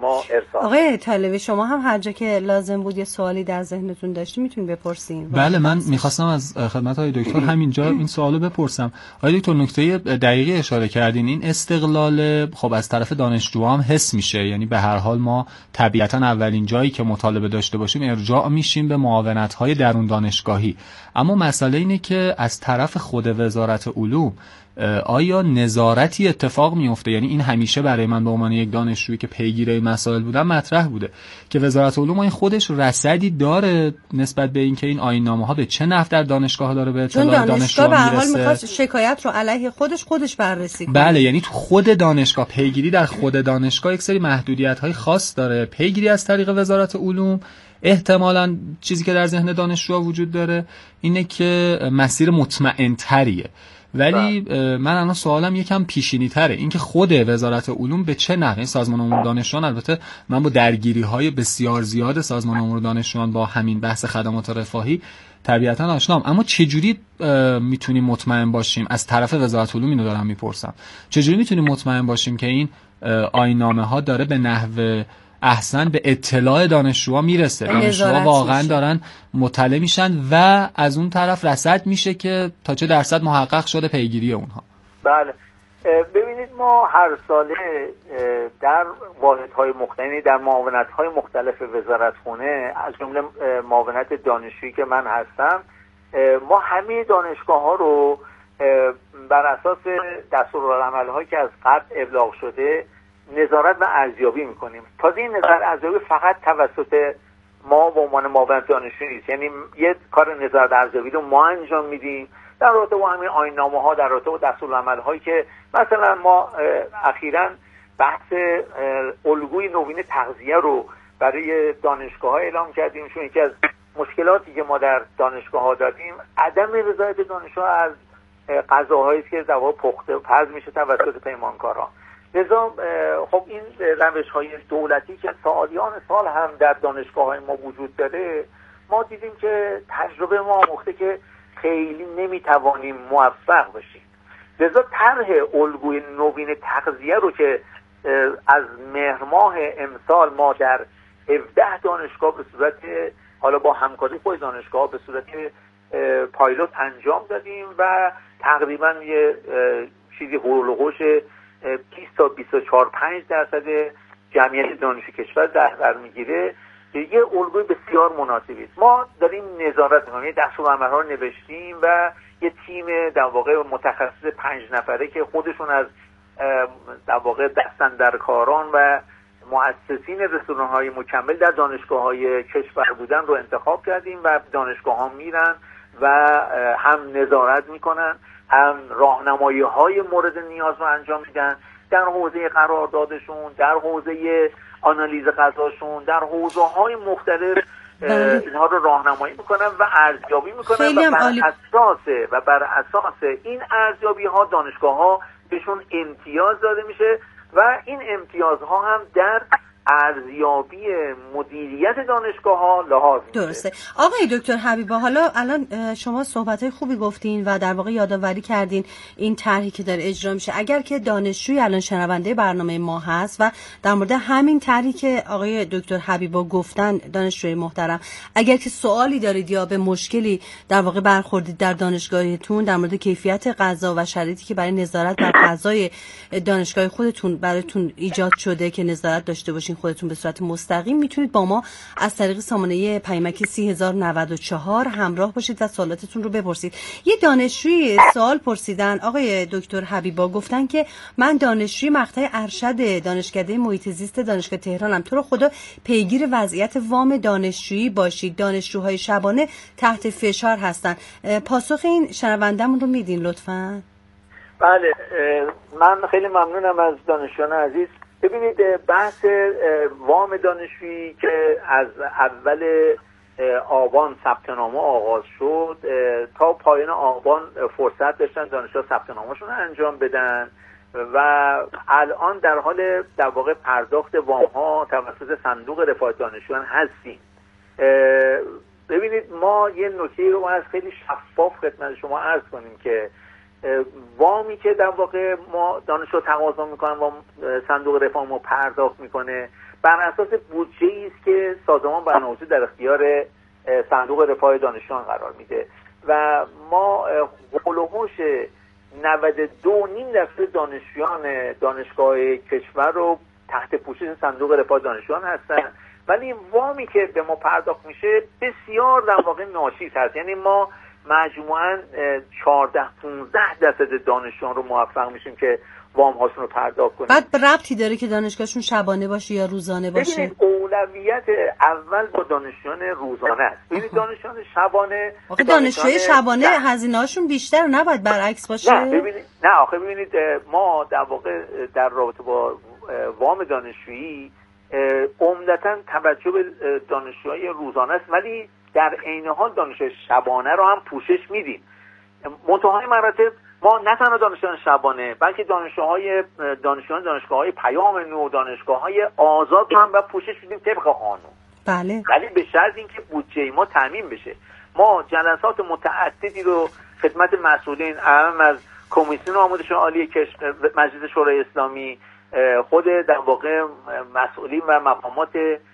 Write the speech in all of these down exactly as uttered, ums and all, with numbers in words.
ما ارسال. آقای طالبی شما هم هر جا که لازم بود یه سوالی در ذهنتون داشتی میتونید بپرسین. بله من میخواستم از خدمت آقای دکتر همینجا این سوالو بپرسم. آقای دکتر نکته دقیقی اشاره کردین، این استقلال خب از طرف دانشجوها هم حس میشه، یعنی به هر حال ما طبیعتا اولین جایی که مطالبه داشته باشیم ارجاع میشیم به معاونت‌های درون دانشگاهی، اما مسئله اینه که از طرف خود وزارت علوم آیا نظارتی اتفاق میفته؟ یعنی این همیشه برای من به عنوان یک دانشجویی که پیگیر این مسائل بودم مطرح بوده که وزارت علوم این خودش رصدی داره نسبت به اینکه این آیین‌نامه‌ها به چه نحو در دانشگاه داره به اطلاع دانشجو میرسه. به هر حال میرسه. می‌خواد شکایت رو علیه خودش خودش بررسی کنه. بله، یعنی تو خود دانشگاه پیگیری در خود دانشگاه یک سری محدودیت‌های خاص داره. پیگیری از طریق وزارت علوم احتمالاً چیزی که در ذهن دانشجوها وجود داره اینه که مسیر مطمئن‌تریه. ولی من الان سوالم یکم پیشینی تره، اینکه خود وزارت علوم به چه نحوی سازمان امور دانشجویان، البته من با درگیری های بسیار زیاد سازمان امور دانشجویان با همین بحث خدمات رفاهی طبیعتا آشنام، اما چجوری میتونیم مطمئن باشیم، از طرف وزارت علوم اینو دارم میپرسم، چجوری میتونیم مطمئن باشیم که این آیین‌نامه ها داره به نحو احسن به اطلاع دانشجوها میرسه، دانشجوها واقعا میشه. دارن مطلع میشن و از اون طرف رصد میشه که تا چه درصد محقق شده پیگیری اونها. بله ببینید ما هر ساله در واحدهای مختلف، در معاونت‌های مختلف وزارتخونه از جمله معاونت دانشجویی که من هستم، ما همه دانشگاه‌ها رو بر اساس دستورالعمل‌هایی که از قبل ابلاغ شده نظارت و ارزیابی میکنیم. تازه این نظارت ارزیابی فقط توسط ما به عنوان معاونت دانشجویی نیست، یعنی یه کار نظارت ارزیابی رو ما انجام میدیم در رابطه با همین آیین‌نامه‌ها، در رابطه با دستورالعمل‌هایی که مثلا ما اخیراً بحث الگوی نوین تغذیه رو برای دانشگاه‌ها اعلام کردیم، چون یکی از مشکلاتی که ما در دانشگاه‌ها داریم عدم رضایت دانشجوها از غذاهایی که در واقع پخته و پز میشه توسط پیمانکاران. لذا خب این روش‌های دولتی که سالیان سال هم در دانشگاه‌های ما وجود داره، ما دیدیم که تجربه ما آموخته که خیلی نمیتوانیم موفق باشیم. لذا طرح الگوی نوین تغذیه رو که از مهر ماه امسال ما در هفده دانشگاه به صورت حالا با همکاری خود دانشگاه به صورت پایلوت انجام دادیم و تقریبا یه چیزی هولوحوش بیست تا بیست و چهار پنج درصد جمعیت دانشجو کشور در بر میگیره، یه الگوی بسیار مناسبی است. ما داریم نظارت می‌کنیم، دستورالعمل‌ها رو نوشتیم و یه تیم در واقع متخصص پنج نفره که خودشون از در واقع دستاندرکاران و مؤسسین رسانه‌های مکمل در دانشگاه‌های کشور بودن رو انتخاب کردیم و دانشگاه‌ها میرن و هم نظارت میکنن، هم راهنمایی‌های مورد نیاز رو انجام میدن در حوزه قراردادشون، در حوزه آنالیز غذاشون، در حوزه‌های مختلف اینها رو راهنمایی میکنن و ارزیابی میکنن و بر اساس و بر اساس این ارزیابی‌ها دانشگاه‌ها بهشون امتیاز داده میشه و این امتیازها هم در ارزیابی مدیریت دانشگاه‌ها لحاظ میشه. درسته. آقای دکتر حبیبا، حالا الان شما صحبت‌های خوبی گفتین و در واقع یادآوری کردین این طرحی که داره اجرا میشه. اگر که دانشجوی الان شنونده برنامه ما هست و در مورد همین طرحی که آقای دکتر حبیبا گفتن، دانشجوی محترم، اگر که سوالی دارید یا به مشکلی در واقع برخوردید در دانشگاهتون در مورد کیفیت غذا و شرایطی که برای نظارت بر غذای دانشگاه خودتون براتون ایجاد شده که نظارت داشته باشین خودتون به صورت مستقیم، میتونید با ما از طریق سامانه پیامک سی هزار و نود و چهار همراه باشید و سوالاتتون رو بپرسید. یه دانشجوی سوال پرسیدن آقای دکتر حبیبا، گفتن که من دانشجوی مقطع ارشد دانشکده محیط زیست دانشگاه تهرانم، تو رو خدا پیگیر وضعیت وام دانشجویی باشید، دانشجوهای شبانه تحت فشار هستن. پاسخ این شنوندمون رو میدین لطفاً؟ بله، من خیلی ممنونم از دانشجویان عزیز. ببینید، بحث وام دانشجویی که از اول آبان ثبت نامه آغاز شد تا پایان آبان فرصت داشتن دانشجوها ثبت نامه‌شون رو انجام بدن و الان در حال در واقع پرداخت وام ها توسط صندوق رفاه دانشجویان هستیم. ببینید، ما یه نکته رو از خیلی شفاف خدمت شما عرض کنیم که وامی که در واقع ما دانشجو تقاضا میکنن و صندوق رفاه ما پرداخت میکنه بر اساس بودجه‌ای است که سازمان برنامه‌ریزی در اختیار صندوق رفاه دانشجویان قرار میده و ما قول و هوش نود و دو و نیم درصد دانشجویان دانشگاه کشور رو تحت پوشش صندوق رفاه دانشجویان هستن، ولی وامی که به ما پرداخت میشه بسیار در واقع ناچیز هست. یعنی ما مجموعاً چهارده پانزده درصد دانشجویان رو موفق میشیم که وام هاشون رو پرداخت کنیم. بعد ربطی داره که دانشگاهشون شبانه باشه یا روزانه باشه؟ ببینید اولویت اول با دانشجویان روزانه است. ببینید دانشجویان شبانه آخه دانشجوی شبانه هزینه‌هاشون بیشتر نباید برعکس باشه؟ نه ببینید نه آخه ببینید ما در واقع در رابطه با وام دانشجویی عمدتاً توجه به دانشجوهای روزانه است، ولی در عین حال دانشجوی شبانه رو هم پوشش میدیم. منتهای مراتب ما نه تنها دانشجویان شبانه بلکه دانشجوهای دانشجویان دانشگاه‌های پیام نو، دانشگاه‌های آزاد رو هم باید پوشش بدیم طبق قانون. بله. ولی به شرط اینکه بودجه ما تامین بشه. ما جلسات متعددی رو خدمت مسئولین اهم از کمیسیون آموزش عالی مجلس شورای اسلامی، خود در واقع مسئولین و مقامات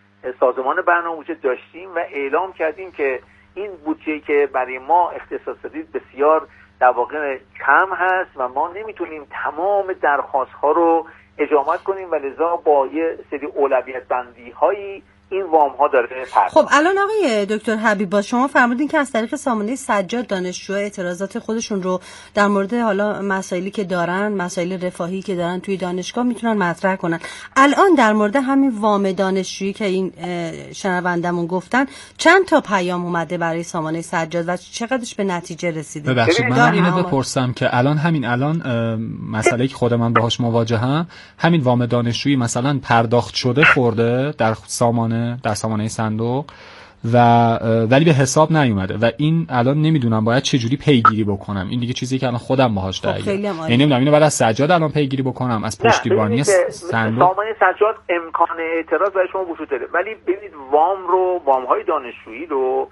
سازمان برنامه‌ریزی داشتیم و اعلام کردیم که این بودجه‌ای که برای ما اختصاص دادید بسیار در واقع کم هست و ما نمیتونیم تمام درخواست‌ها رو اجابت کنیم و لذا با یه سری اولویت بندی هایی این وام ها داره پرداخت. خب الان آقای دکتر حبیب، شما فرمودین که از طریق سامانه سجاد دانشجوها اعتراضات خودشون رو در مورد حالا مسائلی که دارن، مسائل رفاهی که دارن توی دانشگاه میتونن مطرح کنن. الان در مورد همین وام دانشجویی که این شنوندمون گفتن چند تا پیام اومده برای سامانه سجاد و چقدرش به نتیجه رسیده؟ ببخشید من اینو بپرسم که الان همین الان مسئله که خود من باهاش مواجهم، همین وام دانشجویی مثلا پرداخت شده خورده در سامانه در سامانه صندوق و ولی به حساب نیومده و این الان نمیدونم باید چه جوری پیگیری بکنم. این دیگه چیزی که الان خودم باهاش درگیرم. یعنی نمیدونم اینو بعد از سجاد الان پیگیری بکنم، از پشتیبانی صندوق. سامانه سجاد امکان اعتراض برای شما وجود داره، ولی ببینید وام رو وام های دانشجویی رو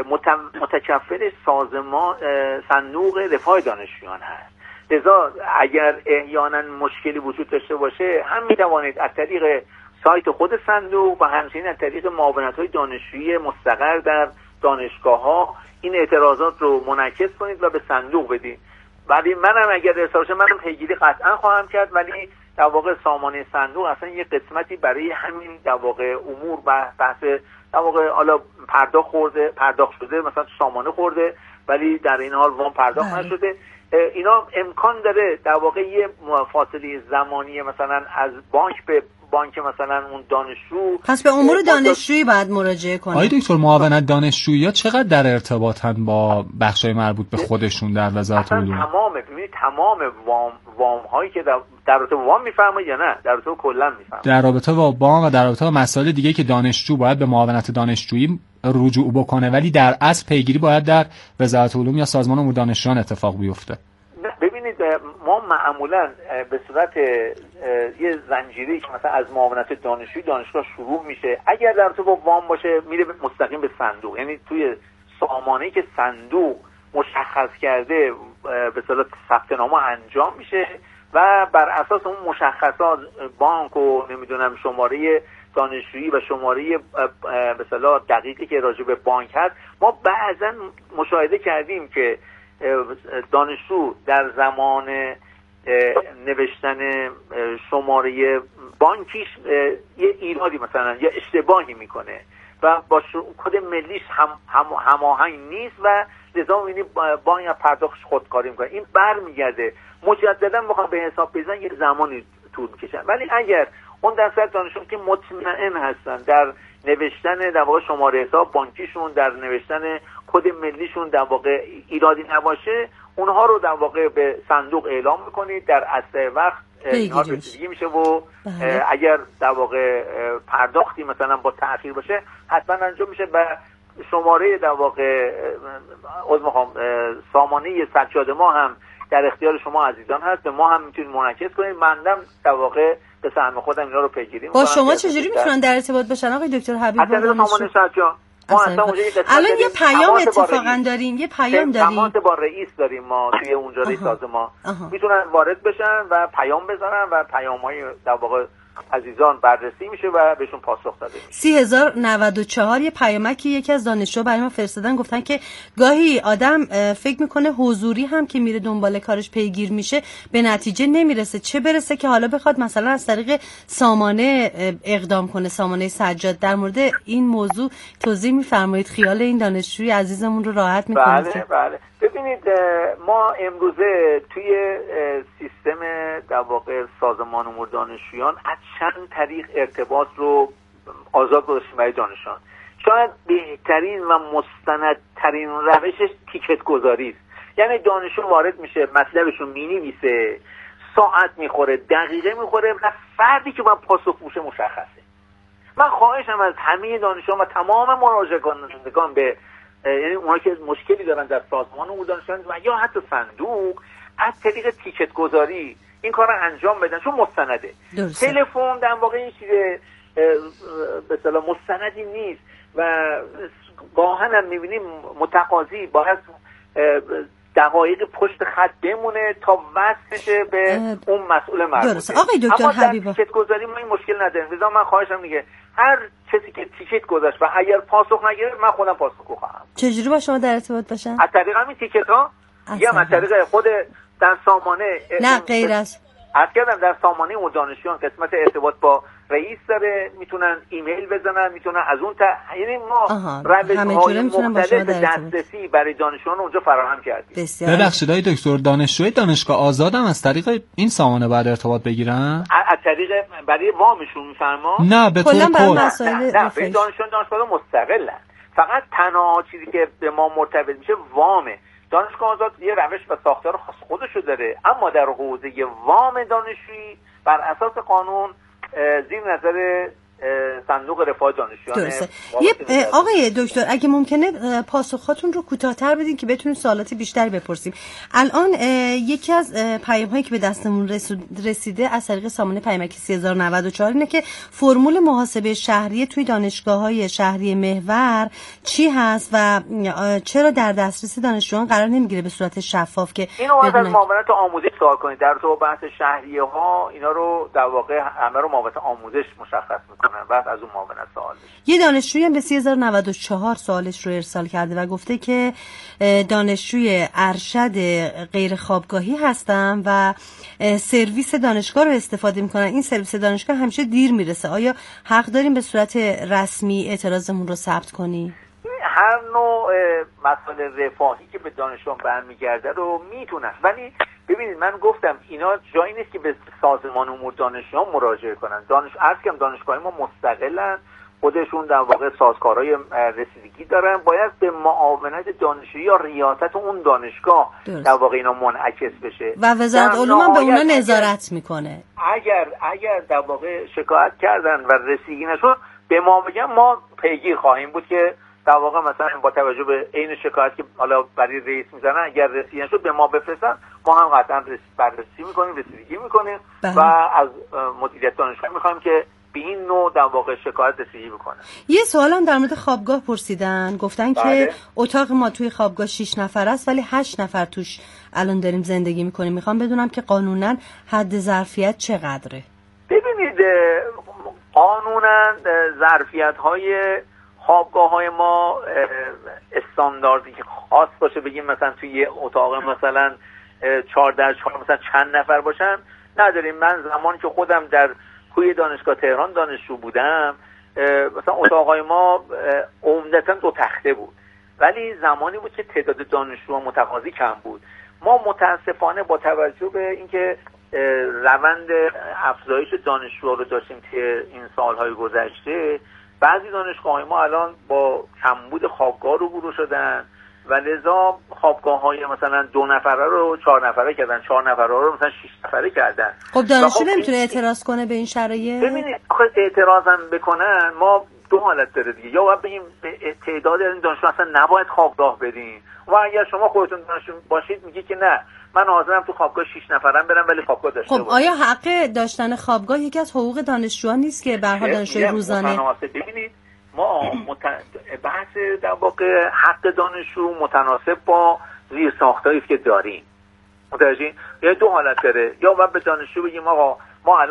متکفل سازمان صندوق رفاه دانشجویان هست. لذا اگر احیانا مشکلی وجود داشته باشه هم میتوانید از طریق سایت خود صندوق و همچنین از طریق معاونت‌های دانشجویی مستقر در دانشگاه‌ها این اعتراضات رو منعکس کنید و به صندوق بدید. ولی منم اگر ارسال شه منم پیگیری قطعا خواهم کرد، ولی در واقع سامانه صندوق اصلا یه قسمتی برای همین در واقع امور بحث در واقع حالا پرداخت خورده پرداخت شده مثلا سامانه خورده ولی در این حال وام پرداخت نشده. اینا امکان داره در واقع یه فاصله زمانی مثلا از بانک به بانک مثلا اون دانشجو، پس به امور دانشجویی باید مراجعه کنه. آقای دکتر معاونت دانشجویی‌ها چقدر در ارتباطن با بخشای مربوط به خودشون در وزارت علوم؟ تمام ببینید تمام وام وام هایی که در در رابطه با وام میفرمایید یا نه در رابطه کلا میفرمایید؟ در رابطه با وام و در رابطه با مسائل دیگه که دانشجو باید به معاونت دانشجویی رجوع بکنه ولی در اصل پیگیری باید در وزارت علوم یا سازمان امور دانشجویان اتفاق بیفته. ببینید ما معمولا به صورت یه زنجیری که مثلا از معاونت دانشجویی دانشگاه شروع میشه، اگر در تو با وام باشه میره مستقیم به صندوق، یعنی توی سامانه‌ای که صندوق مشخص کرده به اصطلاح ثبت نامه انجام میشه و بر اساس اون مشخصات بانک و نمیدونم شماره دانشجویی و شماره به اصطلاح دقیقی که راجع به بانک هست. ما بعضا مشاهده کردیم که دانشجو در زمان نوشتن شماره بانکیش یه ایرادی مثلا یا اشتباهی میکنه و با کد ملیش هم هماهنگ نیست و لذا می‌بینی بانک پرداختش خودکاری میکنه. این برمیگرده مجددا بخوام به حساب بزنن یه زمانی طول میکشن، ولی اگر اون درصد دانشجو که مطمئن هستن در نوشتن در واقع شماره حساب بانکیشون، در نوشتن کد ملیشون در واقع ایرادی نباشه، اونها رو در واقع به صندوق اعلام میکنید، در اسرع وقت اینها رسیدگی میشه و اگر در واقع پرداختی مثلا با تأخیر باشه حتما انجام میشه و شماره در واقع عذر میخوام سامانه سجاد ما هم در اختیار شما عزیزان هست، به ما هم میتونید منعکس کنید. مندم در واقع به سهم خودم اینا رو پیگیری میکنم. با شما چجوری میتونن در ارتباط باشن آقای دکتر حبیب؟ از طریق سامانه سجاد ما اصلا اونجا یه الان یه پیام اتفاقا داریم، یه پیام داریم، تماس با رئیس داریم ما توی اونجا رئیس سازمان میتونن وارد بشن و پیام بزنن و پیام‌های در واقع عزیزان بررسی میشه و بهشون پاسخ داده میشه. سی هزار نود و چهار یه پیامکی یکی از دانشجو برای ما فرستادن، گفتن که گاهی آدم فکر میکنه حضوری هم که میره دنبال کارش پیگیر میشه به نتیجه نمیرسه، چه برسه که حالا بخواد مثلا از طریق سامانه اقدام کنه، سامانه سجاد. در مورد این موضوع توضیح میفرمایید خیال این دانشجوی عزیزمون رو راحت میکنید؟ بله بله. ببینید ما امروزه توی سیستم در واقع سازمان امور دانشجویان از چند طریق ارتباط رو آزاد گذاشتیم برای دانشجویان. شاید بهترین و مستندترین روشش تیکت گذاری است. یعنی دانشجو وارد میشه، مطلبشو مینویسه، ساعت میخوره، دقیقه میخوره و فردی که باید پاسخ بوشه مشخصه. من خواهشم از همه دانشجویان و تمام مراجعه کنندگان به یعنی اونها که مشکلی دارن در سازمان امور دانشجویان و یا حتی صندوق از طریق تیکت گذاری این کار رو انجام بدن، چون مستنده. تلفن در واقع این چیز به اصطلاح مستندی نیست و گاهن هم میبینیم متقاضی باید دقایق پشت خط بمونه تا وصل بشه به اون مسئول مربوطه. آقای دکتر حبیبا، اما در تیکت گذاری ما این مشکل نداریم. لذا من خواهشم دیگه هر کسی که تیکت گذاشت و اگر پاسخ نگرفت من خودم پاسخگو خواهم. چجوری با شما در ارتباط باشن؟ از طریق همین تیکت ها یا از طریق خود در سامانه نه غیر از عرض کردم در سامانه امور دانشجویان قسمت ارتباط با رئیس داره، میتونن ایمیل بزنن، میتونن از اون تا یعنی ما روش‌های مختلف دسترسی برای دانشجویان اونجا فراهم کردیم. ببخشید آقای دکتر، دانشجوی دانشگاه آزاد هم از طریق این سامانه باید ارتباط بگیرن؟ از طریق برای وامشون میفرما؟ نه به طور کل. نه نه به دانشجویان دانشگاه مستقلن. فقط تنها چیزی که به ما مرتبط میشه وامه. دانشگاه آزاد یه روش و ساختار خاص خودشو داره، اما در حوزه وام دانشجویی بر اساس قانون زیر نظر صندوق رفاه دانشجویان. یه آقای دکتر اگه ممکنه پاسخاتون رو کوتاه‌تر بدین که بتونیم سوالات بیشتری بپرسیم. الان یکی از پیام‌هایی که به دستمون رسیده از طریق سامانه پیامکی سی هزار و نود و چهار اینه که فرمول محاسبه شهریه توی دانشگاه‌های شهری محور چی هست و چرا در دسترس دانشجویان قرار نمیگیره به صورت شفاف که اینو از معاونت آموزش سوال کنید. در تو بحث شهریه‌ها اینا رو در واقع همه رو معاونت آموزش مشخص می‌کنه. بعد از اون معاونت سوال میشه. یه دانشجویی هم به سی هزار و نود و چهار سوالش رو ارسال کرده و گفته که دانشجوی ارشد غیر خوابگاهی هستم و سرویس دانشگاه رو استفاده میکنن. این سرویس دانشگاه همیشه دیر میرسه. آیا حق داریم به صورت رسمی اعتراضمون رو ثبت کنی؟ هر نوع مسائل رفاهی که به دانشجویان برمیگرده رو میتونن، ولی ببینید من گفتم اینا جایی نیست که به سازمان امور دانشجویان مراجعه کنن. دانش عرض کردم دانشگاه ما مستقلن، خودشون در واقع سازکارهای رسیدگی دارن، باید به معاونت دانشجویی یا ریاست اون دانشگاه درست. در واقع اینا منعکس بشه و وزارت علوم هم به اونا نظارت میکنه. اگر اگر در واقع شکایت کردن و رسیدگی نشد به ما بگن، ما پیگیر خواهیم بود که در واقع مثلا با توجه به عین شکایت که حالا برای رئیس میزنن اگر رسیدگی نشد به ما بفرستن، ما هم قطعا بررسی میکنیم، رسیدگی میکنیم و از مدیریت دانشگاه میخوایم که به این نوع در واقع شکایت رسیدگی بکنه. یه سوال هم در مورد خوابگاه پرسیدن، گفتن بله. که اتاق ما توی خوابگاه شش نفر است ولی هشت نفر توش الان داریم زندگی میکنیم. میخوام بدونم که قانونا حد ظرفیت چقدره؟ ببینید قانونا ظرفیت های خوابگاه های ما استانداردی که خاص باشه بگیم مثلا توی یه اتاق مثلا چهار در چهار مثلا چند نفر باشن نداریم. من زمانی که خودم در کوی دانشگاه تهران دانشجو بودم مثلا اتاقای ما عمدتاً دو تخته بود، ولی زمانی بود که تعداد دانشجوها متقاضی کم بود. ما متاسفانه با توجه به اینکه روند افزایش دانشجوها رو داشتیم که این سالهای گذشته، بعضی دانشگاه‌های ما الان با کمبود خوابگاه روبرو شدن و لذا خوابگاه‌های مثلا دو نفره رو چهار نفره کردن، چهار نفره رو مثلا شش نفره کردن. خب دانشجو نمیتونه اعتراض کنه به این شرایط؟ ببینید آخه اعتراض هم بکنن ما دو حالت داره دیگه، یا باید بگیم به تعداد این دانشجو اصلا نباید خوابگاه بدین، و اگر شما خودتون دانشجو باشید میگی که نه من حاضرم تو خوابگاه شش نفرم برم ولی خوابگاه داشته باشم. خب آیا حق داشتن خوابگاه یکی از حقوق دانشجویان نیست که به هر حال دانشجوی روزانه؟ ببینید ما مت... بحث در واقع حق دانشجو متناسب با زیر ساختایی که داریم. متوجه؟ یا دو حالت داره، یا باید به دانشجو بگیم آقا ما الان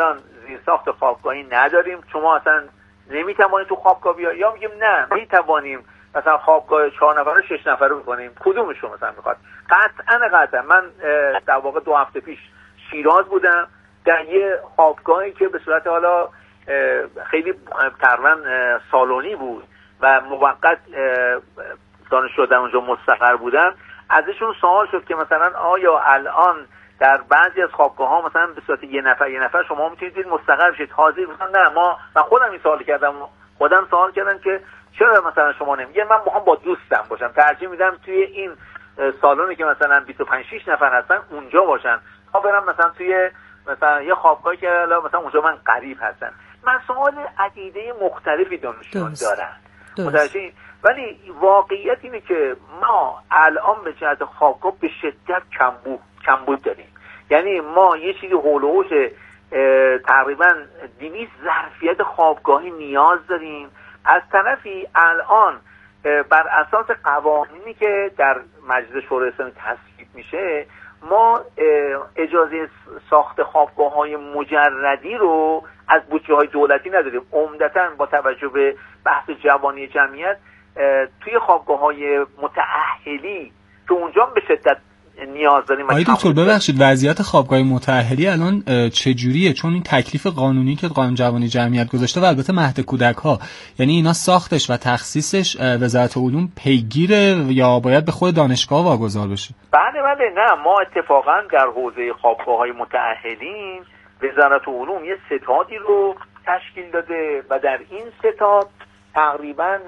زیرساخت خوابگاهی نداریم، شما اصلا نمیتوانید تو خوابگاه بیاید، یا میگیم نه میتوانیم مثلا خوابگاه چهار نفره شش نفره بکنیم، کدومشون مثلا میخواد؟ قطعا قطعا من در واقع دو هفته پیش شیراز بودم در یه خوابگاهی که به صورت حالا خیلی تقریبا سالونی بود و موقت دانشجو در اونجا مستقر بودم. ازشون سوال شد که مثلا آیا الان در بعضی از خوابگاه ها مثلا به صورت یه نفر یه نفر شما میتونید مستقر بشید حاضر؟ مثلا نه، ما من خودم این سوال کردم، خودم سوال کردم که چرا مثلا شما نمیگید من میخوام با دوستم باشم، ترجیح میدم توی این سالونی که مثلا بیست و پنج شش نفر هستن اونجا باشن تا برم مثلا توی مثلا یه خوابگاهی که مثلا اونجا من غریب هستن. مسائل عقیده مختلفی دانشجویان دارن متوجه، ولی واقعیت اینه که ما الان به جهت خوابگاه به شدت کمبود کمبود داریم. یعنی ما یه چیزی هول و هوش تقریبا دویست ظرفیت خوابگاهی نیاز داریم. از طرفی الان بر اساس قوانینی که در مجلس شورای اسلامی تصویب میشه ما اجازه ساخت خوابگاه‌های مجردی رو از بودجه‌های دولتی نداریم. عمدتاً با توجه به بحث جوانی جمعیت توی خوابگاه‌های متأهلی که اونجا به شدت نیاز داریم. آقای دکتر ببخشید وضعیت خوابگاه متأهلی الان چجوریه؟ چون این تکلیف قانونی که قانون جوانی جمعیت گذاشته و البته مهد کودک‌ها، یعنی اینا ساختش و تخصیصش وزارت علوم پیگیره یا باید به خود دانشگاه واگذار بشه؟ بله بله نه، ما اتفاقا در حوزه خوابگاه‌های متأهلین وزارت علوم یه ستادی رو تشکیل داده و در این ستاد تقریبا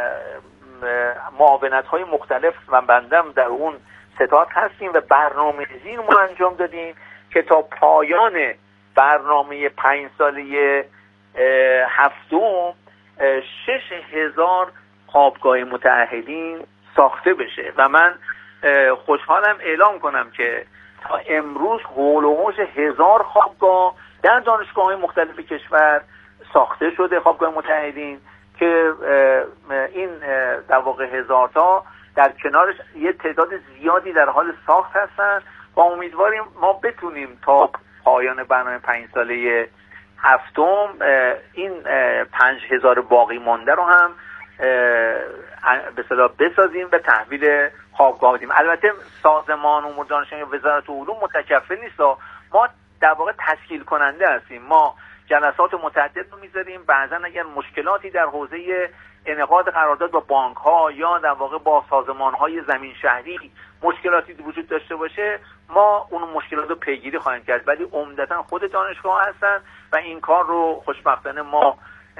معاونت‌های مختلف و بندم در اون ستاد هستیم و برنامه‌ریزی رو انجام دادیم که تا پایان برنامه پنج ساله هفتم شش هزار خوابگاه متأهلین ساخته بشه و من خوشحالم اعلام کنم که تا امروز حول و حوش هزار خوابگاه در دانشگاه‌های مختلف کشور ساخته شده، خوابگاه متأهلین که این در واقع هزار تا در کنارش یه تعداد زیادی در حال ساخت هستن و امیدواریم ما بتونیم تا پایان برنامه پنج ساله هفتم این پنج هزار باقی مانده رو هم به اصطلاح بسازیم و تحویل خوابگاه بدیم. البته سازمان امور دانشگاهی وزارت علوم متکفل نیست، ما در واقع تشکیل کننده هستیم. ما جلسات متعدد رو میذاریم، بعضا اگر مشکلاتی در حوزه انعقاد قرارداد با بانک ها یا در واقع با سازمان های زمین شهری مشکلاتی وجود داشته باشه ما اون مشکلات رو پیگیری خواهیم کرد، ولی عمدتا خود دانشگاه هستن و این کار رو خوشبختانه ما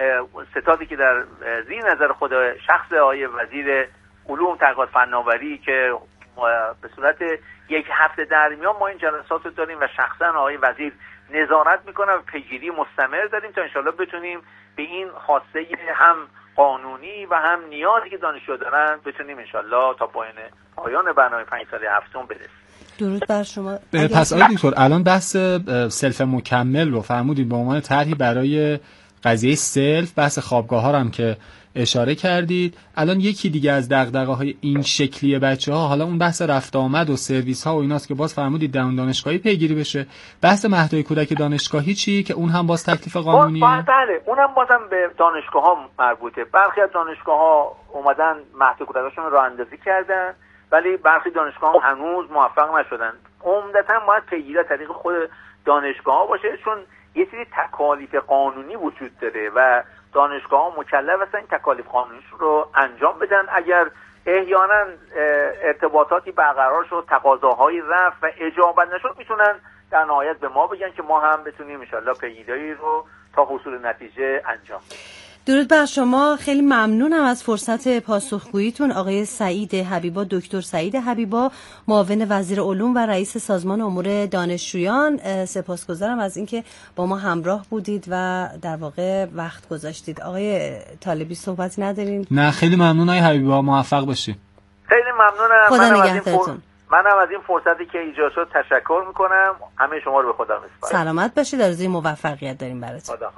ستادی که در زیر نظر خود شخص آقای وزیر علوم تحقیقات فناوری که به صورت یک هفته در میان ما این جلسات رو داریم و شخصا آقای وزیر نظارت میکنه و پیگیری مستمر داریم تا انشالله بتونیم به این خواسته هم قانونی و هم نیازی که دانشجو دارن بتونیم انشالله تا پایان پایان برنامه پنج ساله هفتم برسیم. درود بر شما. پس آقای دکتر الان بحث سلف مکمل رو فرمودید به عنوان طرحی برای قضیه سلف، بحث خوابگاه ها هم که اشاره کردید. الان یکی دیگه از دغدغه‌های این شکلی بچه‌ها حالا اون بحث رفت آمد و سرویس ها و ایناست که باز فرمودید در اون دانشگاهی پیگیری بشه. بحث مهدای کودک دانشگاهی چی که اون هم باز تکلیف قانونیه؟ بله اونم بازم به دانشگاه ها مربوطه. برخی از دانشگاه ها اومدن مهد کودکاشون رو راه اندازی کردن ولی برخی دانشگاه ها هنوز موفق نشدن. عمدتاً باید پیگیری طریق خود دانشگاه ها باشه، چون یه سری تکالیف قانونی وجود داره و دانشگاه ها مکلف هستن این تکالیف قانونیش رو انجام بدن. اگر احیانا ارتباطاتی برقرار شد، تقاضاهایی رفت و اجابت نشد، میتونن در نهایت به ما بگن که ما هم بتونیم ان شاءالله پیگیری رو تا حصول نتیجه انجام بدیم. درود بر شما، خیلی ممنونم از فرصت پاسخگوییتون آقای سعید حبیبا، دکتر سعید حبیبا، معاون وزیر علوم و رئیس سازمان امور دانشجویان. سپاسگزارم از اینکه با ما همراه بودید و در واقع وقت گذاشتید. آقای طالبی صحبتی ندارین؟ نه خیلی ممنون آقای حبیبا، موفق باشید. خیلی ممنونم. خدا منم نگهدارتون. فر... منم از این فرصتی که ایجاد شد تشکر میکنم. همه شما رو به خدا میسپارم. سلامت باشید، آرزوی موفقیت داریم براتون. خدا.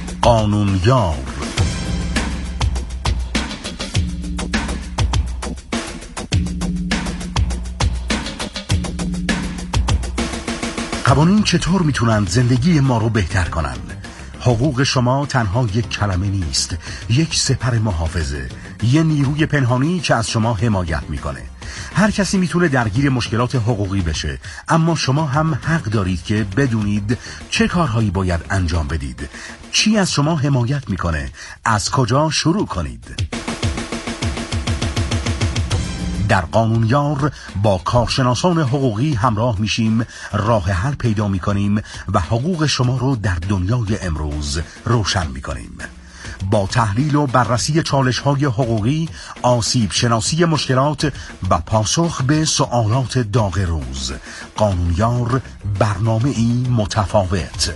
قانون‌یار قوانین چطور میتونند زندگی ما رو بهتر کنند؟ حقوق شما تنها یک کلمه نیست، یک سپر محافظه، یه نیروی پنهانی که از شما حمایت میکنه. هر کسی میتونه درگیر مشکلات حقوقی بشه، اما شما هم حق دارید که بدونید چه کارهایی باید انجام بدید. چی از شما حمایت میکنه؟ از کجا شروع کنید؟ در قانونیار با کارشناسان حقوقی همراه میشیم، راه حل پیدا میکنیم و حقوق شما رو در دنیای امروز روشن میکنیم. با تحلیل و بررسی چالش‌های حقوقی، آسیب شناسی مشکلات و پاسخ به سوالات داغ روز، قانونیار برنامه ای متفاوت.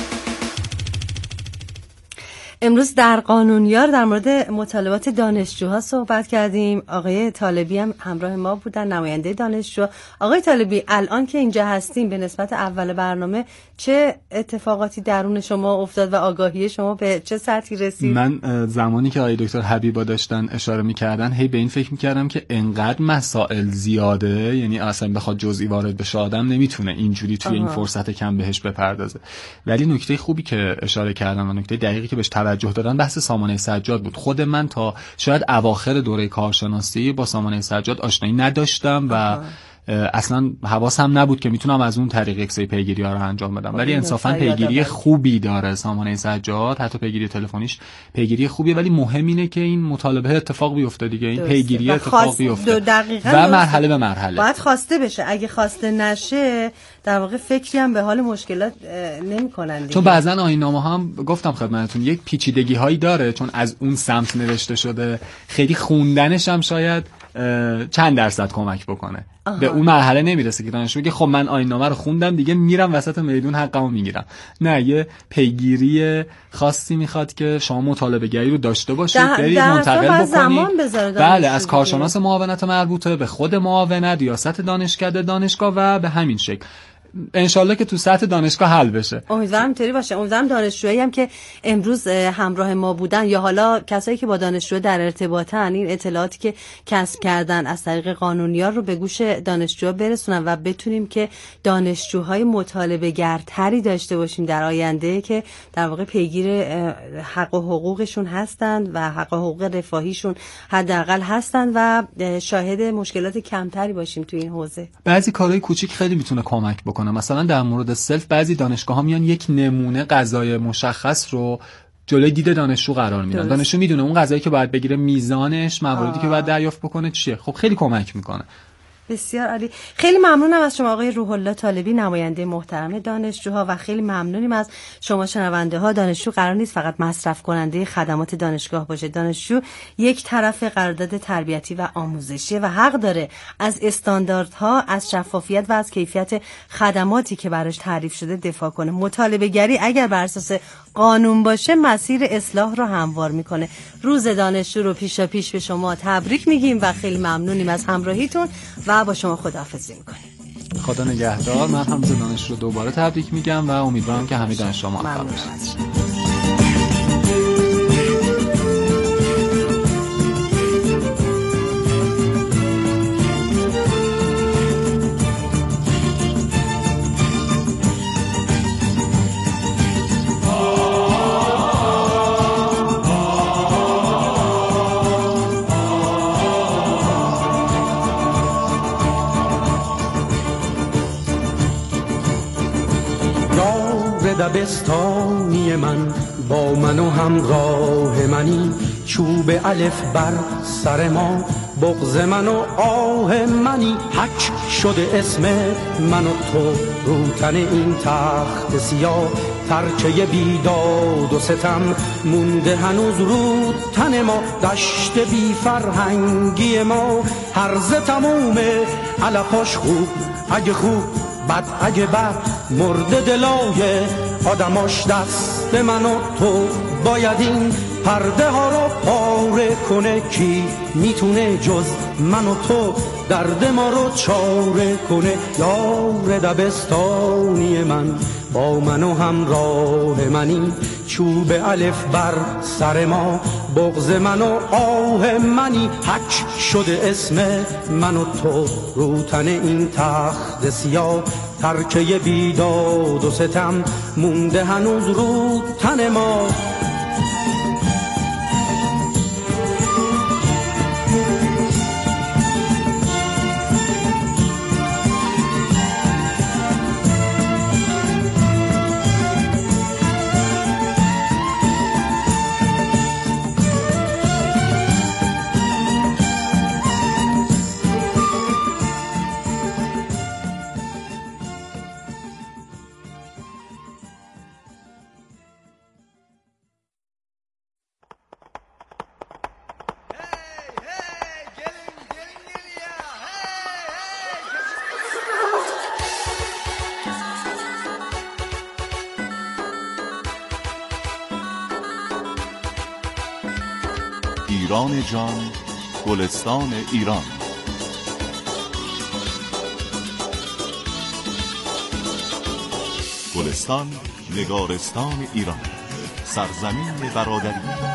امروز در قانونیار در مورد مطالبات دانشجوها صحبت کردیم. آقای طالبی هم همراه ما بودن، نماینده دانشجو. آقای طالبی، الان که اینجا هستیم به نسبت اول برنامه چه اتفاقاتی درون شما افتاد و آگاهی شما به چه سطحی رسید؟ من زمانی که آقای دکتر حبیبا داشتن اشاره می‌کردن هی به این فکر می‌کردم که انقدر مسائل زیاده، یعنی اصلا بخواد جزئی وارد بشه آدم نمیتونه اینجوری توی این فرصت کم بهش بپردازه. ولی نکته خوبی که اشاره کردن و نکته دقیقی که بهش توجه دادن بحث سامانه سجاد بود. خود من تا شاید اواخر دوره کارشناسی با سامانه سجاد آشنایی نداشتم و آها. اصلا حواسم نبود که میتونم از اون طریق یک سری پیگیری‌ها رو انجام بدم، ولی انصافا پیگیری خوبی داره سامانه سجاد، حتی پیگیری تلفنیش پیگیری خوبیه، ولی مهم اینه که این مطالبه اتفاق بیفته دیگه، این پیگیری اتفاق بیفته و مرحله به مرحله باید خواسته بشه. اگه خواسته نشه در واقع فکری هم به حال مشکلات نمی‌کنن دیگه. چون بعضن آیین‌نامه هم گفتم خدمتتون یک پیچیدگی‌هایی داره، چون از اون سمت نوشته شده، خیلی خوندنش هم شاید چند درصد کمک بکنه. آها. به اون مرحله نمیرسه که دانشجو بگه خب من آیین‌نامه رو خوندم دیگه میرم وسط میدون حقمو میگیرم. نه، یه پیگیری خاصی میخواد که شما مطالبه گری رو داشته باشید، برید منتقل بکنید. بله، از کارشناس معاونت مربوطه به خود معاونت، ریاست دانشکده دانشگاه و به همین شکل. انشالله که تو سطح دانشگاه حل بشه. امیدوارم اینطوری باشه. امیدوارم دانشجویی هم که امروز همراه ما بودن یا حالا کسایی که با دانشجو در ارتباطن، این اطلاعاتی که کسب کردن از طریق قانونیار رو به گوش دانشجوها برسونن و بتونیم که دانشجوهای مطالبه گرتری داشته باشیم در آینده که در واقع پیگیر حق و حقوقشون هستند و حق و حقوق رفاهیشون حداقل هستند و شاهد مشکلات کمتری باشیم تو این حوزه. بعضی کارهای کوچیک خیلی میتونه کمک بکنه. مثلا در مورد سلف بعضی دانشگاه‌ها میان یک نمونه غذای مشخص رو جلوی دید دانشجو قرار میدن. دانشجو میدونه اون غذایی که باید بگیره میزانش، مواردی که باید دریافت بکنه چیه. خب خیلی کمک میکنه. بسیار عالی. خیلی ممنونم از شما آقای روح الله طالبی، نماینده محترم دانشجوها، و خیلی ممنونیم از شما شنونده ها. دانشجو قرار نیست فقط مصرف کننده خدمات دانشگاه باشه. دانشجو یک طرف قرارداد تربیتی و آموزشی و حق داره از استانداردها، از شفافیت و از کیفیت خدماتی که براش تعریف شده دفاع کنه. مطالبه گری اگر بر اساس قانون باشه مسیر اصلاح رو هموار میکنه. روز دانشجو رو پیشا پیش به شما تبریک میگیم و خیلی ممنونیم از همراهیتون و با شما خداحافظی میکنیم. خدا نگهدار. من هم روز دانشجو رو دوباره تبریک میگم و امیدوارم که همه دانشجو موفق باشن. دبستانی من با من و همراه منی، چوب الف بر سر ما، بغض من و آه منی، حک شده اسم من و تو رو تن این تخت سیاه، ترچه بیداد و ستم مونده هنوز رو تن ما، دشت بی فرهنگی ما، هرزه تمومه علفاش خوب اگه خوب، بد اگه بد، مرد دلای آدماش دست من و تو، باید این پرده ها رو پاره کنه، کی میتونه جز من و تو درد ما رو چاره کنه. یار دبستانی من با من و همراه منی، چوب الف بر سر ما بغض من و آه منی. حک شده اسم من و تو رو تن این تخت سیاه، ترکه بیداد و ستم مونده هنوز رو تن ما. ایران جان، گلستان ایران. گلستان، نگارستان ایران، سرزمین برادری.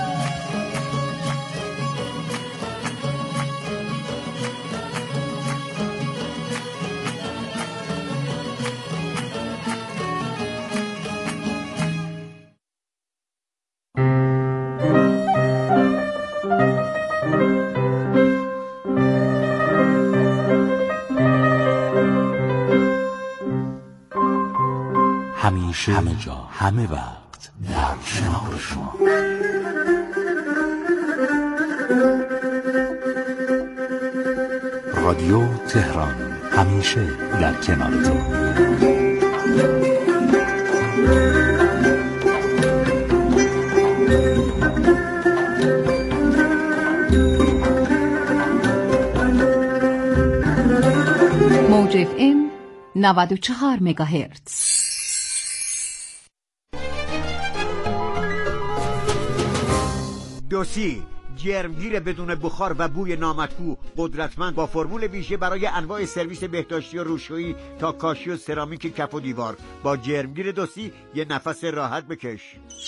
همیشه، همه جا، همه وقت در کنار شما. رادیو تهران، همیشه در کنارتون. موج اف ام نود و چهار مگاهرتز. دوسی جرمگیر بدون بخار و بوی نامطبوع، قدرتمند، با فرمول ویژه برای انواع سرویس بهداشتی و روشویی تا کاشی و سرامیک کف و دیوار. با جرمگیر دوسی یه نفس راحت بکش.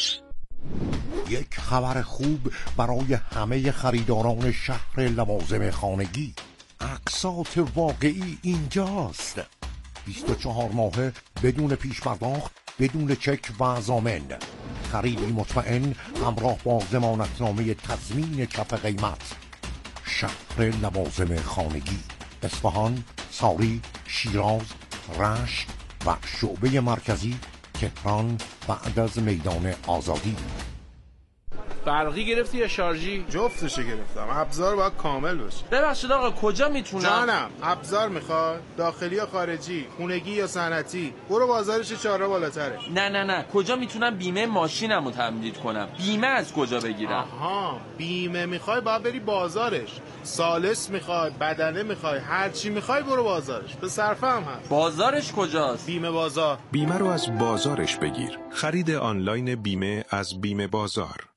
یک خبر خوب برای همه خریداران شهر لوازم خانگی. اقساط واقعی اینجاست. بیست و چهار ماهه بدون پیش پرداخت، بدون چک و ضامن. خریدی مطمئن همراه با ضمانتنامه تضمین کف قیمت. شهر لوازم خانگی، اصفهان، ساری، شیراز، رشت و شعبه مرکزی تهران بعد از میدان آزادی. برقی گرفتی یا شارژی؟ جفتشو گرفتم. ابزار باید کامل باشه. ببخشید آقا کجا میتونم؟ جانم، ابزار میخواد؟ داخلی یا خارجی؟ خونگی یا صنعتی؟ برو بازارش چهار بالاتره. نه نه نه، کجا میتونم بیمه ماشینمو تمدید کنم؟ بیمه از کجا بگیرم؟ آها، بیمه میخوای باید بری بازارش. سالس میخوای، بدنه میخوای، هر چی میخوای برو بازارش. به صرفه هم هست. بازارش کجاست؟ بیمه بازار. بیمه رو از بازارش بگیر. خرید آنلاین بیمه از بیمه بازار.